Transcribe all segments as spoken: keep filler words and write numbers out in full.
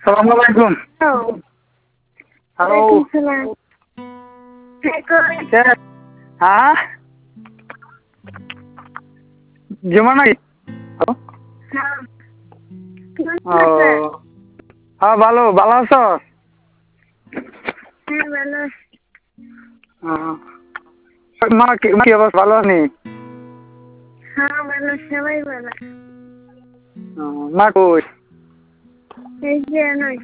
Assalamualaikum. Halo. Halo. Waalaikumsalam. Cek. Hah? Gimana ya? Halo? Oh. Ah, ভালো ভালো আছো? হ্যাঁ ভালো আছি। মা কি মা কি অবস্থা ভালো নেই? হ্যাঁ ভালো, সবাই ভালো। মা কই? এই যে নয়।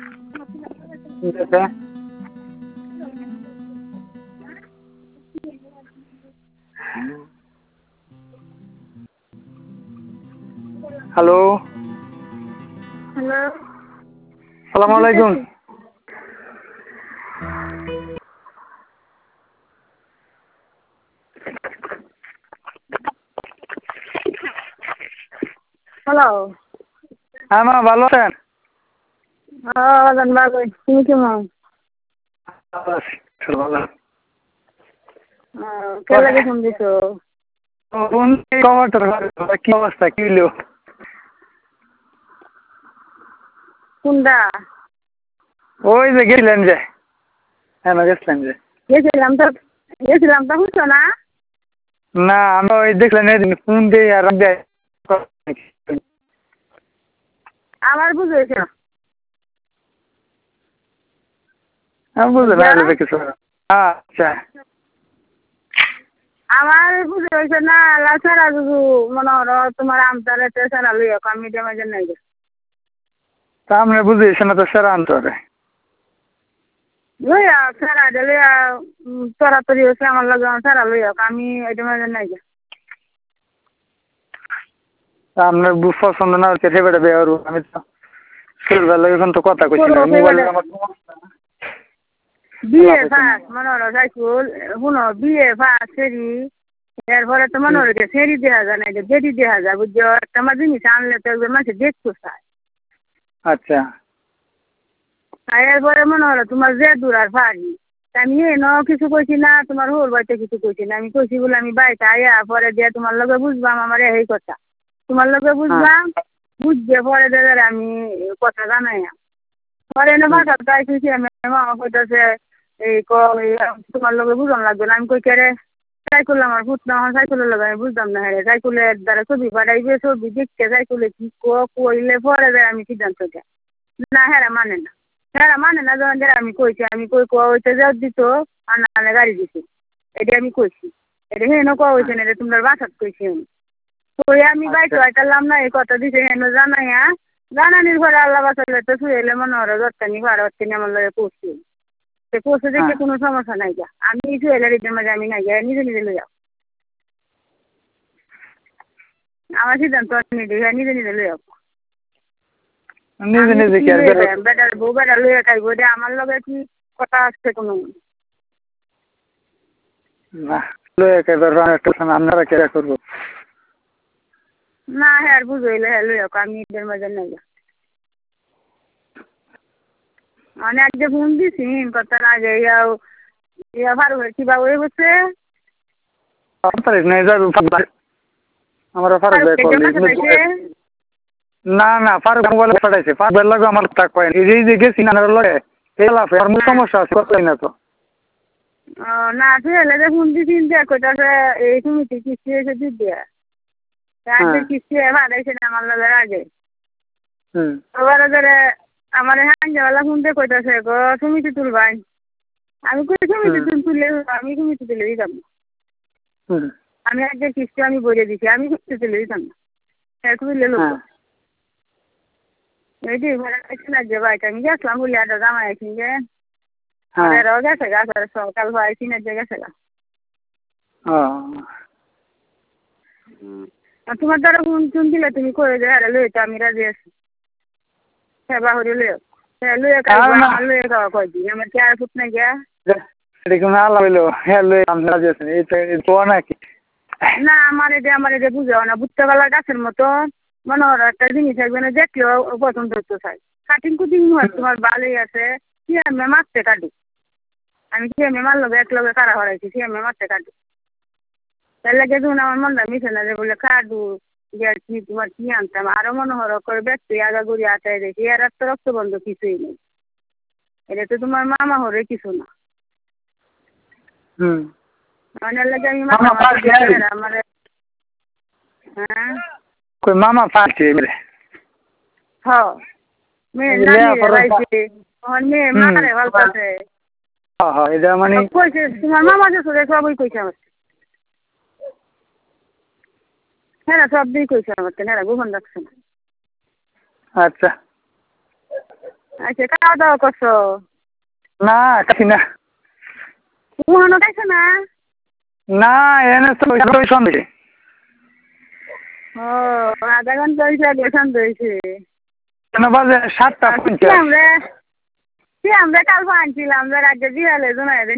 হ্যালো। হ্যালো। আসসালামু আলাইকুম। হ্যালো। হ্যাঁ মা ভালো আছেন? হ্যাঁ বাজান ভালো। তুমি কেমন? ভালো আছি। ভালো। কে লাগে ফোন দিছো? ফোন কভার তোর কি অবস্থা কি হলো? কোনটা? ওই যে গেলেন যে হ্যাঁ গেছিলেন যে গেছিলাম তো গেছিলাম তো বুঝছো না? না আমরা ওই দেখলেন ফোন দিয়ে আর আবার বুঝেছো? আমি বুঝলেন না কিছু আচ্ছা আমার বুঝে হয়েছে না লাচারা যদি মনে হলো তোমার আমতারে সারা লইয়া আমি ডেমাজের নাই গে তা আমরা বুঝেছি না তো সেরা আনতে লইয়া সারা লইয়া তরাতরি হচ্ছে আমার লগে সারা লইয়া আমি ডেমাজের নাই গে আপনার পছন্দ না হচ্ছে সেবাটা বের আমি তো ছেলেবেলা এখন তো কথা কইছি না মোবাইল আমার বিয়ে ফাঁস মনে হলো সাইকুল শুনো বিয়ে ফাঁস ফেরি এরপরে তো মনে হলো ফেরি দেওয়া যায় না বেরি দেওয়া যায় বুঝছো একটা আমার জিনিস আনলে তো একবার মাসে দেখতে চায় আচ্ছা আর এরপরে মনে হলো তোমার যে দূর আর ফাঁড়ি আমি এনো কিছু কইছি না তোমার হোর বাড়িতে কিছু কইছি না আমি কইছি বলে আমি বাড়িতে আয়া পরে দিয়ে তোমার লগে বুঝবাম আমার এই কথা তোমার লগে বুঝবাম বুঝবে পরে দিয়ে আমি কথা জানাই পরে এনে বাসার তাই কইছি আমি মামা কইতাছে এই ক তোমার লগে বুঝান লাগবে না আমি কই কে রে সাইকেল আমার ফুট না আমার সাইকেলের লগে আমি বুঝতাম না হ্যাঁ সাইকেলের দ্বারা ছবি পাঠাইবে ছবি দেখতে সাইকেলে কি কইলে পরে দেয় আমি সিদ্ধান্ত দেয় না হ্যাঁ মানে না হ্যাঁ মানে না যখন আমি কইছি আমি কই কোয়া হইতে যাও দিত আর নাহলে গাড়ি দিছি এটা আমি কইছি এটা হেন কোয়া হয়েছে না এটা তোমার বাসাত কইছি আমি কই আমি বাইতো আইতালাম না এই কথা দিছে হেন জানাইয়া জানানির ঘরে আল্লাহ বাসালে তো শুয়ে এলে মনে হলো দশটানি বারো হচ্ছে আমার লগে পড়ছি সে পড়ছে দেখে কোনো সমস্যা নাই যা আমি জুয়েলারিদের মাঝে আমি নাই যা নিজে নিজে লই যাও আমার সিদ্ধান্ত নিজে নিজে নিজে লই যাও নিজে নিজে কি আর বেটার বউ বেটার লইয়া খাইব এটা আমার লগে কি কথা আছে কোনো না লইয়া খাইবার আপনারা কেরা করবো না হ্যাঁ বুঝইলে হ্যাঁ লইয়া আমি এদের মাঝে নাই যা মানে আজকে ফোন দিছি কথার আগে ইয়াও ইয়া ভালো কিবা হয়ে বসে আমার ফারুক না না ফারুক মোবাইল পাঠাইছে ফারুক লাগে আমার তাক পাই এই যে গেছি না লগে সমস্যা আছে কথাই না তো না ছেলে ফোন দিছি কইতাছে এই তুমি কিস্তি এসে দিতে আজকে কিস্তি ভাড়াইছে না আমার লগে আগে হুম এবারে ধরে আমার হাঙ্গাওয়ালা ফোন দিয়ে কইতাছে গো তুমি তো তুলবাই আমি কই তুমি তো তুলে আমি তুমি তো তুলে দিতাম আমি আজকে কিস্তি আমি বলে দিছি আমি কিস্তি তুলে দিতাম না এক তুলে লোক এই যে ভাড়া খাইছি না যে বাইক আমি গেছিলাম বলে একটা জামাই আছি যে ওদেরও গেছে গা সকাল ভাই কিনে যে গেছে গা তোমার দ্বারা ফোন টুন দিলে তুমি করে দে আরে লইতে আমি রাজি আছি হ্যাঁ বাহুরে লইও হ্যাঁ লইয়া খাইব আমার লইয়া খাওয়া কয়দিন আমার কি আর ফুট নাই গিয়া এরকম আল্লাহ হইলো হ্যাঁ লই আমি রাজি আছি এই তো নাকি না আমার এটা আমার এটা বুঝাও না বুঝতে গেলা গাছের মতো মনে হয় একটা জিনিস একজনে দেখলেও পছন্দ করতে চাই কাটিং কুটিং তোমার ভালোই আছে কি আমি মারতে কাটি আমি কি আমি মারলো এক লগে কারা হরাইছি কি আমি মারতে কাটি তাহলে দেখুন আমার মনটা মিশে না যে বলে কাটু আর কি তোমার কি আনতাম আরো মনোহর করে ব্যক্তি আগা গুড়ি আটাই রেখে আর তো রক্তবন্ধ কিছুই নেই এটা তো তোমার মামা হরে কিছু না হুম অনেক লাগে আমি মামা মাথা পার্টি মাথা আমার হ্যাঁ কই মামা পার্টি মেরে হ মেয়ে নানি রে রাইছে আমার মেয়ে মারে ভালতাছে হ্যাঁ হ্যাঁ এটা মানে কইছে তোমার মামা যে সরে সবই কইছে আমার হ্যাঁ সব দিয়ে কইছে আমার তো হ্যাঁ গোপন রাখছে না আচ্ছা আচ্ছা খাওয়া দাওয়া করছো না খাচ্ছি না কুহানো খাইছো না না এনে তো ওই সন্ধ্যে ও আধা ঘন্টা হয়েছে আগে সন্ধ্যে হয়েছে কেন বাজে সাতটা কি পঞ্চাশ আমরা কি আমরা কাল আনছিলাম আমরা রাজ্যে বিহালে জমাই